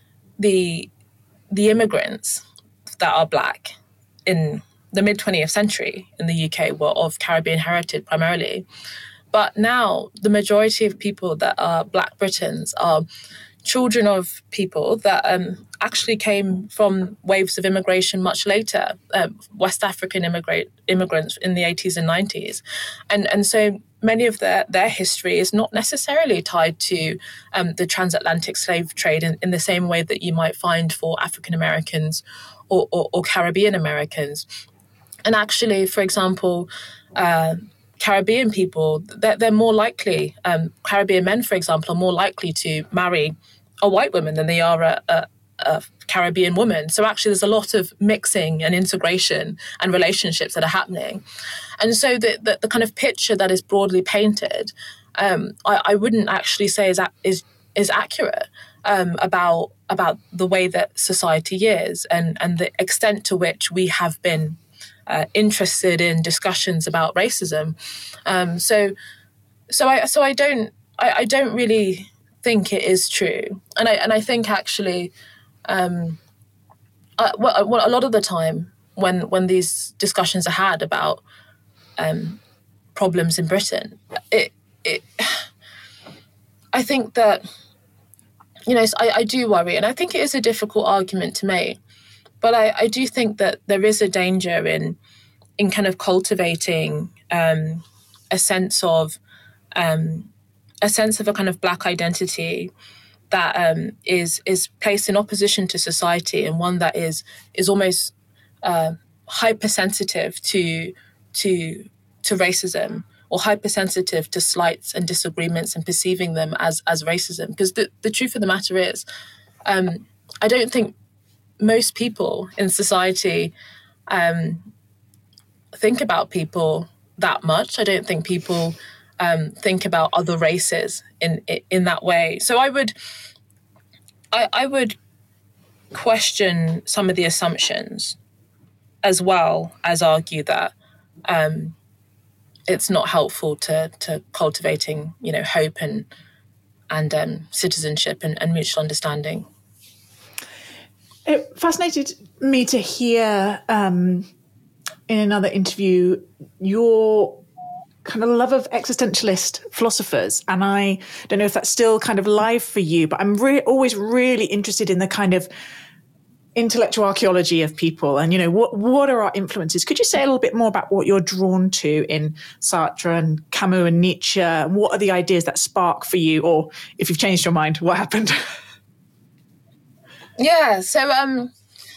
the the immigrants that are Black in the mid twentieth century in the U K were of Caribbean heritage primarily. But now the majority of people that are Black Britons are children of people that um, actually came from waves of immigration much later, uh, West African immigrant immigrants in the eighties and nineties. And, and so many of their, their history is not necessarily tied to um, the transatlantic slave trade in, in the same way that you might find for African Americans or, or, or Caribbean Americans. And actually, for example, uh, Caribbean people, they're, they're more likely, um, Caribbean men, for example, are more likely to marry a white woman than they are a, a, a Caribbean woman. So actually there's a lot of mixing and integration and relationships that are happening. And so the, the, the kind of picture that is broadly painted, um, I, I wouldn't actually say is, is, is accurate um, about, about the way that society is and, and the extent to which we have been Uh, interested in discussions about racism, um, so so I so I don't I, I don't really think it is true, and I and I think actually, um, uh, well, well, a lot of the time when when these discussions are had about um, problems in Britain, it it I think that you know I, I do worry, and I think it is a difficult argument to make. But I, I do think that there is a danger in in kind of cultivating um, a sense of um, a sense of a kind of Black identity that um, is is placed in opposition to society, and one that is is almost uh, hypersensitive to to to racism, or hypersensitive to slights and disagreements and perceiving them as as racism. Because the, the truth of the matter is, um, I don't think most people in society um, think about people that much. I don't think people um, think about other races in in that way. So I would, I, I would question some of the assumptions, as well as argue that um, it's not helpful to to cultivating, you know, hope and and um, citizenship and, and mutual understanding. It fascinated me to hear um, in another interview your kind of love of existentialist philosophers. And I don't know if that's still kind of live for you, but I'm re- always really interested in the kind of intellectual archaeology of people and, you know, what, what are our influences? Could you say a little bit more about what you're drawn to in Sartre and Camus and Nietzsche? What are the ideas that spark for you? Or if you've changed your mind, what happened? Yeah, so um,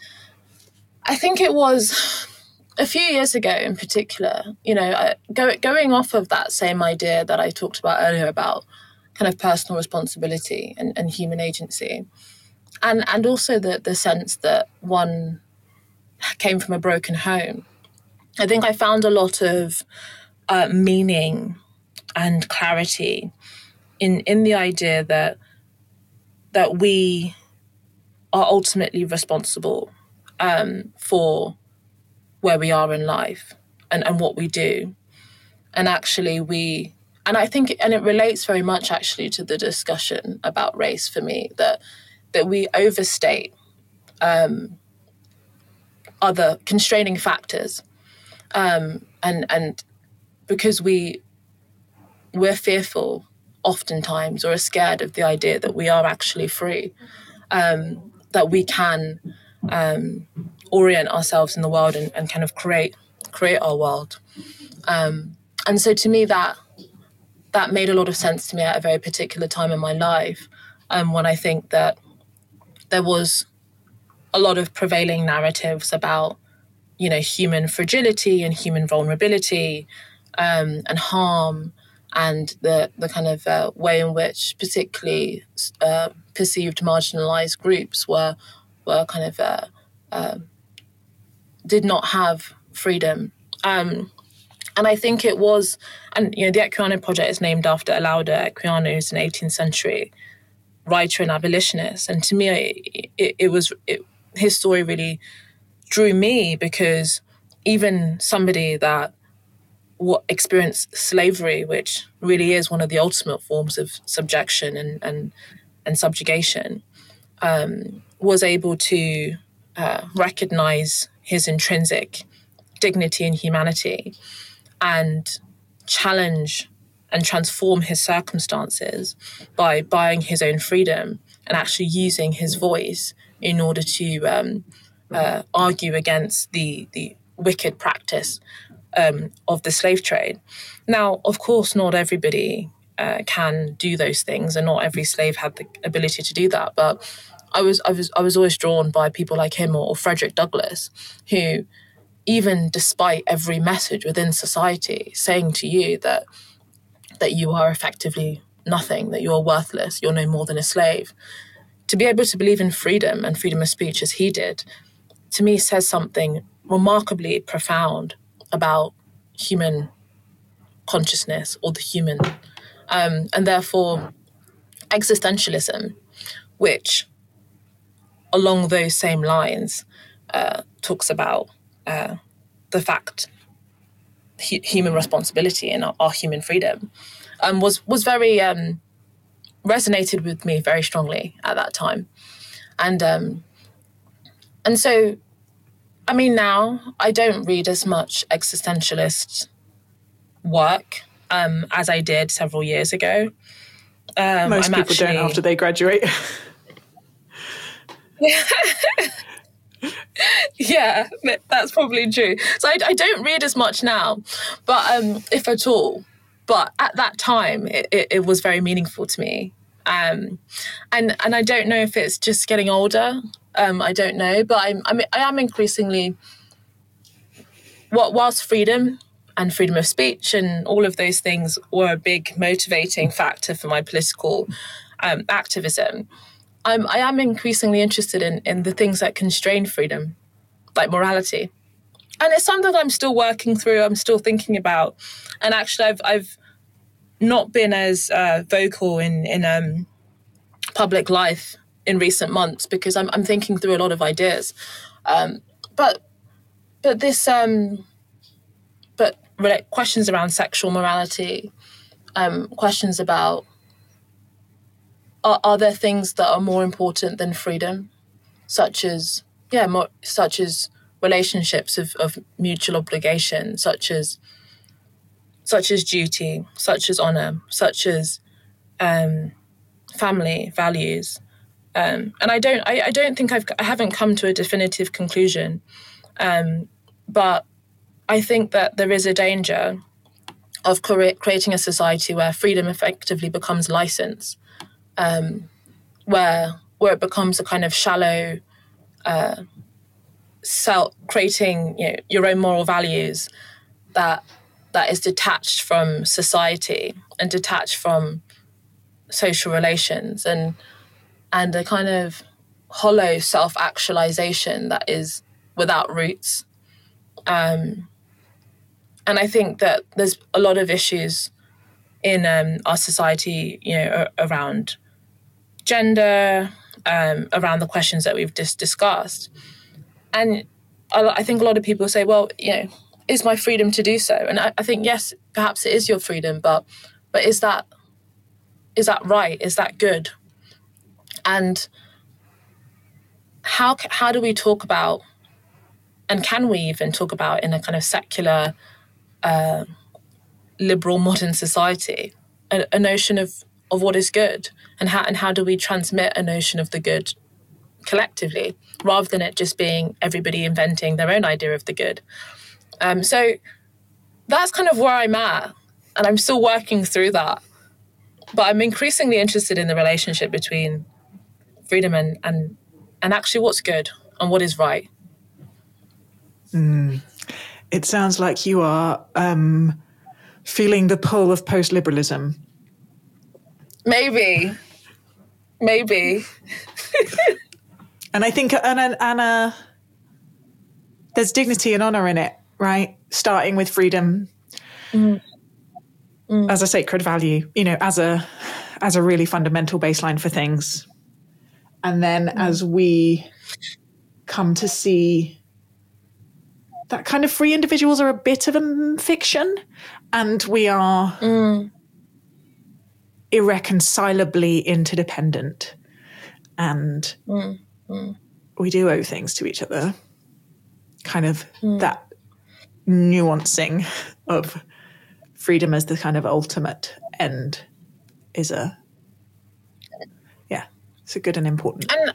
I think it was a few years ago in particular, you know, uh, go, going off of that same idea that I talked about earlier about kind of personal responsibility and, and human agency, and, and also the, the sense that one came from a broken home. I think I found a lot of uh, meaning and clarity in, in the idea that that we are ultimately responsible um, for where we are in life and, and what we do. And actually we, and I think, and it relates very much actually to the discussion about race for me, that that we overstate um, other constraining factors. Um, and and because we, we're fearful oftentimes or are scared of the idea that we are actually free, um, that we can um, orient ourselves in the world and, and kind of create create our world. Um, and so to me, that that made a lot of sense to me at a very particular time in my life, um, when I think that there was a lot of prevailing narratives about, you know, human fragility and human vulnerability um, and harm, and the, the kind of uh, way in which particularly uh, perceived marginalised groups were were kind of uh, uh, did not have freedom. Um, and I think it was, and you know, the Equiano Project is named after Olaudah Equiano, who's an eighteenth century writer and abolitionist. And to me, it, it, it was it, his story really drew me, because even somebody that what experienced slavery, which really is one of the ultimate forms of subjection and and, and subjugation, um, was able to uh, recognize his intrinsic dignity and humanity and challenge and transform his circumstances by buying his own freedom and actually using his voice in order to um, uh, argue against the, the wicked practice um, of the slave trade. Now, of course, not everybody uh, can do those things, and not every slave had the ability to do that. But I was I was I was always drawn by people like him, or, or Frederick Douglass, who, even despite every message within society saying to you that that you are effectively nothing, that you're worthless, you're no more than a slave, to be able to believe in freedom and freedom of speech as he did, to me says something remarkably profound about human consciousness or the human. Um, and therefore, existentialism, which along those same lines uh, talks about uh, the fact hu- human responsibility and our, our human freedom, um, was was very um, resonated with me very strongly at that time, and um, and so, I mean, now I don't read as much existentialist work um, as I did several years ago. Um, Most I'm people actually, don't after they graduate. Yeah, that's probably true. So I, I don't read as much now, but um, if at all. But at that time, it, it, it was very meaningful to me. Um, and and I don't know if it's just getting older. Um, I don't know, but I'm, I'm I am increasingly. What whilst freedom and freedom of speech and all of those things were a big motivating factor for my political um, activism, I'm, I am increasingly interested in, in the things that constrain freedom, like morality. And it's something I'm still working through, I'm still thinking about. And actually, I've I've not been as uh, vocal in, in um, public life in recent months because I'm, I'm thinking through a lot of ideas. Um, but but this... Um, but questions around sexual morality, um, questions about are, are there things that are more important than freedom, such as yeah, more, such as relationships of, of mutual obligation, such as such as duty, such as honor, such as um, family values, um, and I don't I, I don't think I've I haven't come to a definitive conclusion, um, but I think that there is a danger of creating a society where freedom effectively becomes license, um, where where it becomes a kind of shallow, uh, self creating you know, your own moral values that that is detached from society and detached from social relations, and and a kind of hollow self-actualization that is without roots. Um, And I think that there's a lot of issues in um, our society, you know, around gender, um, around the questions that we've just discussed. And I think a lot of people say, well, you know, is my freedom to do so? And I, I think, yes, perhaps it is your freedom, but but is that is that right? Is that good? And how how do we talk about, and can we even talk about in a kind of secular, uh, liberal modern society, a, a notion of, of what is good, and how and how do we transmit a notion of the good collectively, rather than it just being everybody inventing their own idea of the good. Um, so that's kind of where I'm at, and I'm still working through that. But I'm increasingly interested in the relationship between freedom and and, and actually what's good and what is right. Mm. It sounds like you are um, feeling the pull of post-liberalism. Maybe. Maybe. And I think and, and uh, there's dignity and honour in it, right? Starting with freedom Mm. Mm. as a sacred value, you know, as a as a really fundamental baseline for things. And then mm. as we come to see that kind of free individuals are a bit of a fiction, and we are mm. irreconcilably interdependent, and mm. Mm. we do owe things to each other. Kind of mm. that nuancing of freedom as the kind of ultimate end is a, yeah, it's a good and important. And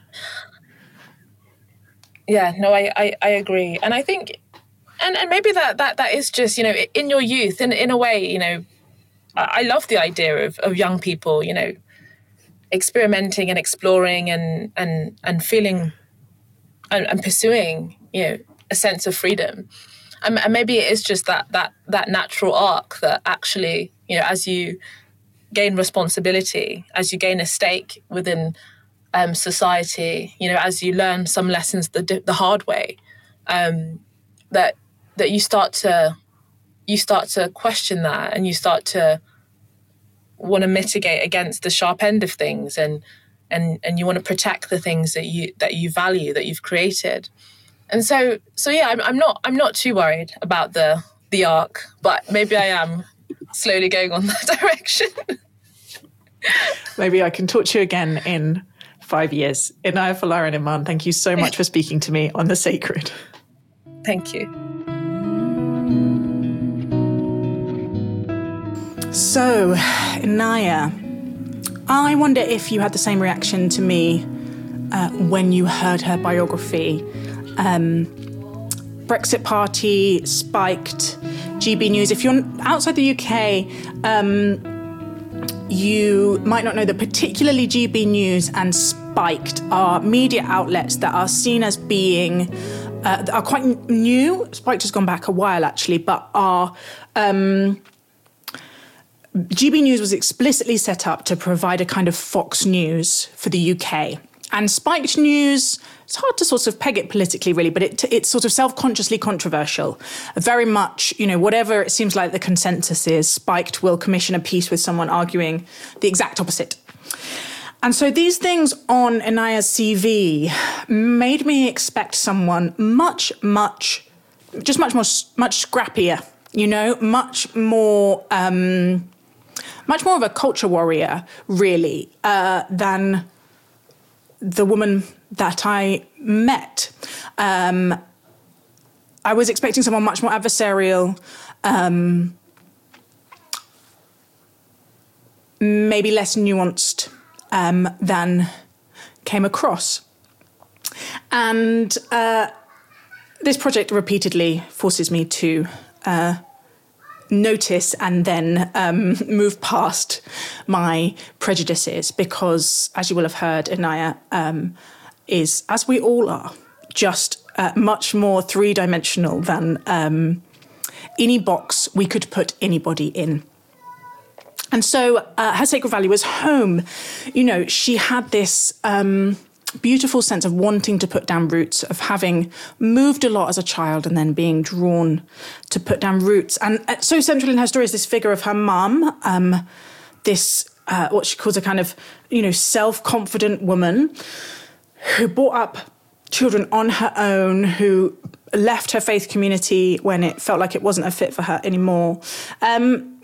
yeah, no, I, I, I agree. And I think, and, and maybe that, that, that is just, you know, in your youth, in, in a way, you know, I, I love the idea of, of young people, you know, experimenting and exploring and, and, and feeling and, and pursuing, you know, a sense of freedom. and, and maybe it is just that that that natural arc that actually, you know, as you gain responsibility, as you gain a stake within um, society, you know, as you learn some lessons the the hard way, um, that that you start to you start to question that, and you start to want to mitigate against the sharp end of things, and and and you want to protect the things that you that you value, that you've created. And so so yeah, I'm, I'm not I'm not too worried about the the arc, but maybe I am slowly going on that direction. Maybe I can talk to you again in five years. Inaya Folarin Iman, thank you so much for speaking to me on The Sacred. Thank you. So, Inaya, I wonder if you had the same reaction to me uh, when you heard her biography. Um, Brexit Party, Spiked, G B News. If you're outside the U K, um, you might not know that particularly G B News and Spiked are media outlets that are seen as being, uh, that are quite new. Spiked has gone back a while actually, but are... Um, G B News was explicitly set up to provide a kind of Fox News for the U K. And Spiked News, it's hard to sort of peg it politically, really, but it, it's sort of self-consciously controversial. Very much, you know, whatever it seems like the consensus is, Spiked will commission a piece with someone arguing the exact opposite. And so these things on Inaya's C V made me expect someone much, much, just much more, much scrappier, you know, much more... Um, much more of a culture warrior, really, uh, than the woman that I met. Um, I was expecting someone much more adversarial, um, maybe less nuanced um, than came across. And uh, this project repeatedly forces me to... Uh, notice and then um, move past my prejudices, because, as you will have heard, Inaya um, is, as we all are, just uh, much more three-dimensional than um, any box we could put anybody in. And so uh, her sacred value was home. You know, she had this... Um, beautiful sense of wanting to put down roots, of having moved a lot as a child and then being drawn to put down roots. And so central in her story is this figure of her mum, um, this, uh, what she calls a kind of, you know, self-confident woman who brought up children on her own, who left her faith community when it felt like it wasn't a fit for her anymore. Um,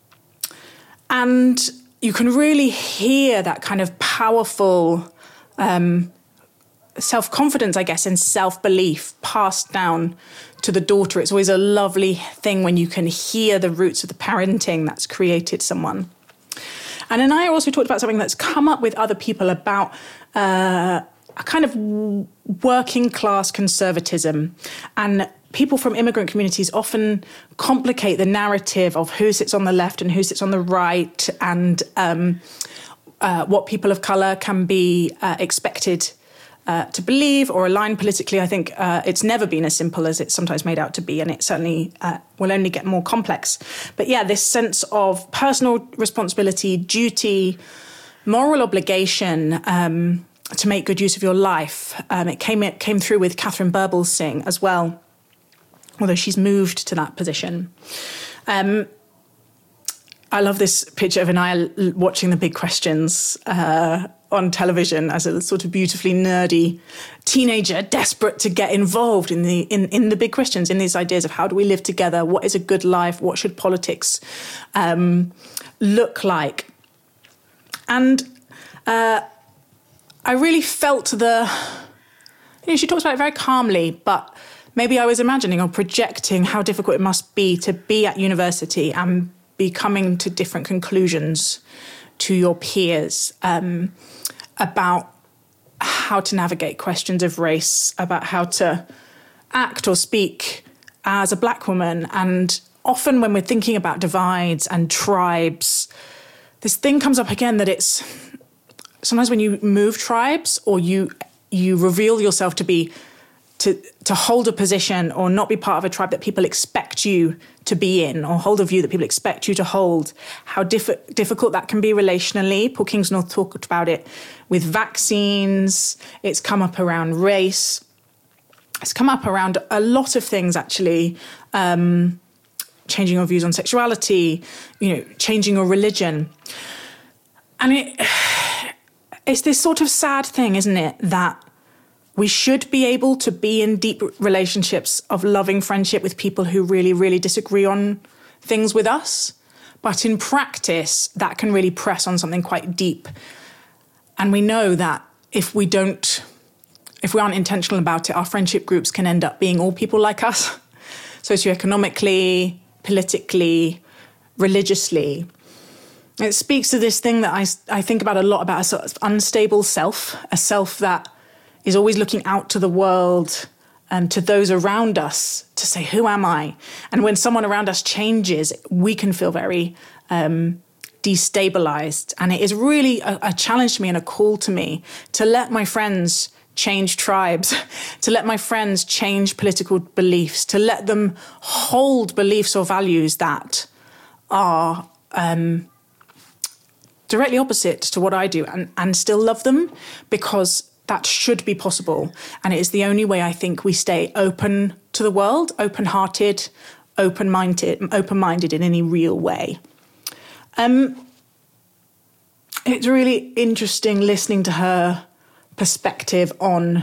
and you can really hear that kind of powerful... Um, self-confidence, I guess, and self-belief passed down to the daughter. It's always a lovely thing when you can hear the roots of the parenting that's created someone. And then I also talked about something that's come up with other people about uh, a kind of working class conservatism. And people from immigrant communities often complicate the narrative of who sits on the left and who sits on the right, and um, Uh, what people of colour can be uh, expected uh, to believe or align politically. I think uh, it's never been as simple as it's sometimes made out to be, and it certainly uh, will only get more complex. But yeah, this sense of personal responsibility, duty, moral obligation um, to make good use of your life. Um, it came it came through with Catherine Birbalsingh as well, although she's moved to that position. Um, I love this picture of Inaya watching The Big Questions uh, on television as a sort of beautifully nerdy teenager, desperate to get involved in the in, in the big questions, in these ideas of how do we live together, what is a good life, what should politics um, look like. And uh, I really felt the... You know, she talks about it very calmly, but maybe I was imagining or projecting how difficult it must be to be at university and be coming to different conclusions to your peers um, about how to navigate questions of race, about how to act or speak as a Black woman. And often when we're thinking about divides and tribes, this thing comes up again that it's sometimes when you move tribes or you you reveal yourself to be to to hold a position or not be part of a tribe that people expect you to be in, or hold a view that people expect you to hold, how diff- difficult that can be relationally. Paul Kingsnorth talked about it with vaccines. It's come up around race. It's come up around a lot of things, actually. Um, changing your views on sexuality, you know, changing your religion. And it, it's this sort of sad thing, isn't it, that we should be able to be in deep relationships of loving friendship with people who really, really disagree on things with us. But in practice, that can really press on something quite deep. And we know that if we don't, if we aren't intentional about it, our friendship groups can end up being all people like us, socioeconomically, politically, religiously. It speaks to this thing that I, I think about a lot, about a sort of unstable self, a self that is always looking out to the world and to those around us to say, who am I? And when someone around us changes, we can feel very um, destabilized. And it is really a, a challenge to me and a call to me to let my friends change tribes, to let my friends change political beliefs, to let them hold beliefs or values that are um, directly opposite to what I do, and, and still love them, because that should be possible. And it is the only way I think we stay open to the world, open-hearted, open-minded, open-minded in any real way. Um, it's really interesting listening to her perspective on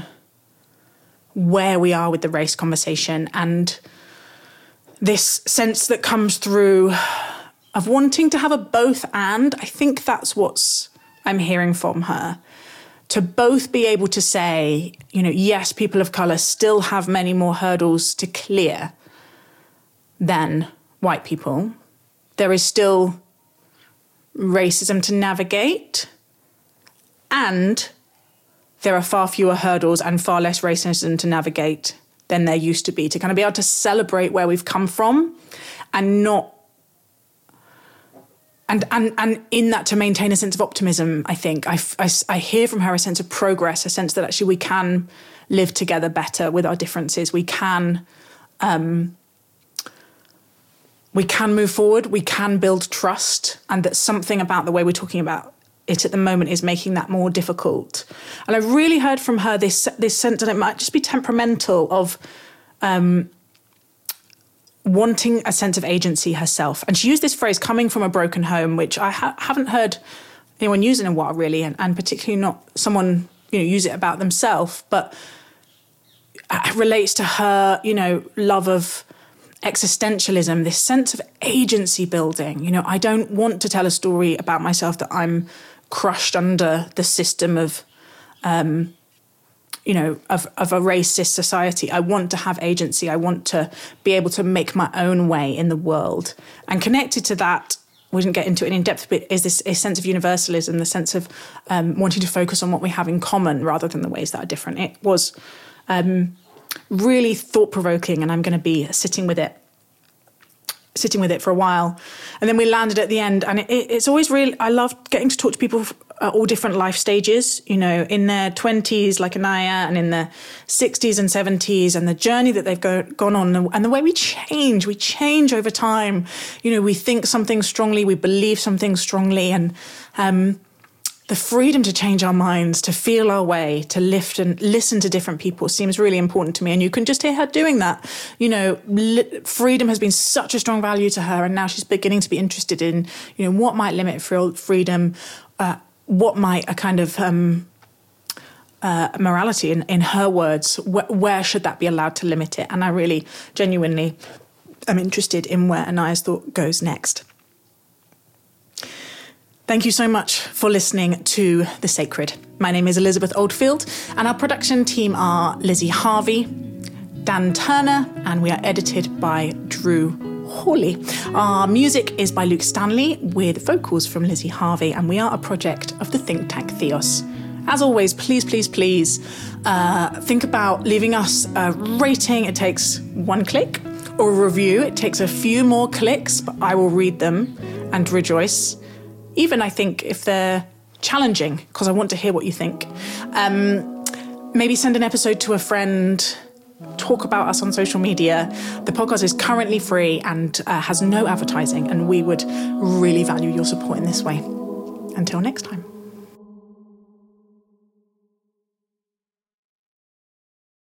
where we are with the race conversation, and this sense that comes through of wanting to have a both and. I think that's what's I'm hearing from her. To both be able to say, you know, yes, people of colour still have many more hurdles to clear than white people. There is still racism to navigate, and there are far fewer hurdles and far less racism to navigate than there used to be, to kind of be able to celebrate where we've come from and not And, and and in that to maintain a sense of optimism. I think I, I, I hear from her a sense of progress, a sense that actually we can live together better with our differences. We can, um, we can move forward. We can build trust, and that something about the way we're talking about it at the moment is making that more difficult. And I really heard from her this this sense that it might just be temperamental of Um, wanting a sense of agency herself. And she used this phrase, coming from a broken home, which I ha- haven't heard anyone use in a while, really, and, and particularly not someone, you know, use it about themselves, but it relates to her, you know, love of existentialism, this sense of agency building. You know, I don't want to tell a story about myself that I'm crushed under the system of, um, you know, of, of a racist society. I want to have agency. I want to be able to make my own way in the world. And connected to that, we didn't get into it in depth, but is this a sense of universalism, the sense of um, wanting to focus on what we have in common rather than the ways that are different. It was um, really thought-provoking, and I'm going to be sitting with it, sitting with it for a while. And then we landed at the end, and it, it's always really, I love getting to talk to people at all different life stages, you know, in their twenties, like Anaya, and in their sixties and seventies, and the journey that they've go, gone on, and the way we change, we change over time. You know, we think something strongly, we believe something strongly, and um, the freedom to change our minds, to feel our way, to lift and listen to different people seems really important to me. And you can just hear her doing that. You know, li- freedom has been such a strong value to her, and now she's beginning to be interested in, you know, what might limit freedom, uh, what might a kind of um, uh, morality, in, in her words, wh- where should that be allowed to limit it? And I really genuinely am interested in where Anaya's thought goes next. Thank you so much for listening to The Sacred. My name is Elizabeth Oldfield, and our production team are Lizzie Harvey, Dan Turner, and we are edited by Drew Hawley. Our music is by Luke Stanley, with vocals from Lizzie Harvey, and we are a project of the think tank Theos. As always, please, please, please uh, think about leaving us a rating. It takes one click, or a review. It takes a few more clicks, but I will read them and rejoice. Even, I think, if they're challenging, because I want to hear what you think. Um, maybe send an episode to a friend. talk about us on social media. The podcast is currently free and uh, has no advertising, and we would really value your support in this way. Until next time.